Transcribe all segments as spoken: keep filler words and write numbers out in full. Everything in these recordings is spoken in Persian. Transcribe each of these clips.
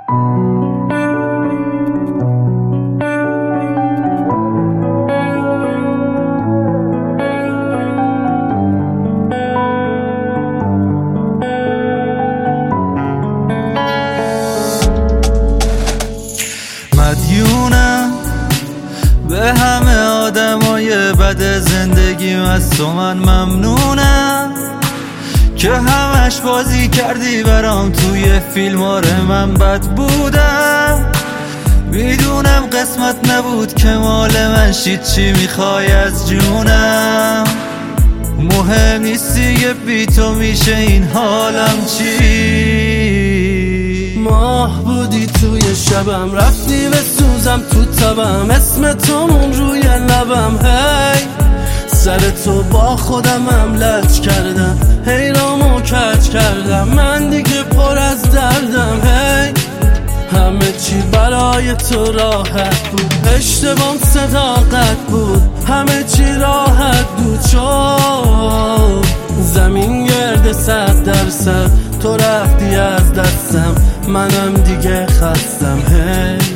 مدیونم به همه آدمای بد زندگیم، از تو من ممنونم که همش بازی کردی برام توی فیلم. آره من بد بودم، میدونم قسمت نبود که مال من شید. چی میخوای از جونم؟ مهم نیست دیگه، بی تو میشه این حالم چی؟ ماه بودی توی شبم، رفتی به سوزم تو تبم، اسم تو مون روی لبم. هی سر تو با خودمم لج کردم، هی رامو کج کردم، من دیگه پر از دردم. هی همه چی برای تو راحت بود، اشتبام صداقت بود، همه چی راحت بود. چون زمین گرد صد درصد، تو رفتی از دستم، منم دیگه خستم. هی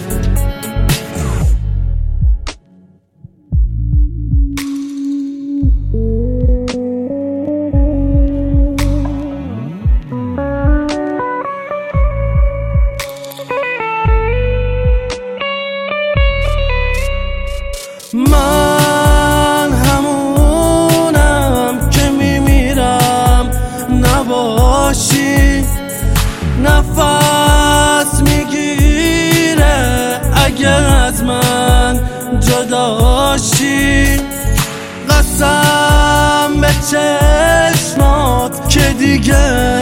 من همونم که میمیرم نباشی، نفس میگیره اگه از من جداشی. قسم به چشمات که دیگه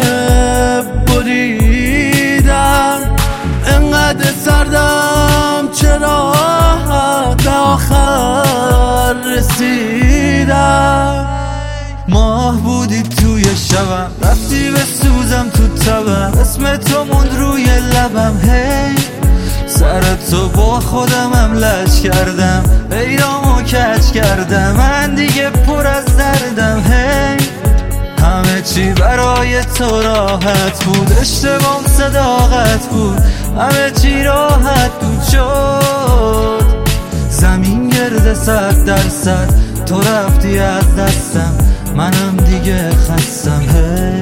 بریدم، انقدر سردم چرا به آخر رسیدم. ماه بودی توی شبم، رفتی به سوزم تو تبم، اسم تو موند روی لبم. هی سر تو با خودمم لج کردم، ایرامو کج کردم، من دیگه پر از دردم. هی همه چی برای تو راحت بود، اشتبام صداقت بود، همه چی راحت بود. شد زمین گرد صد درصد، تو رفتی از دستم، منم دیگه خستم. هی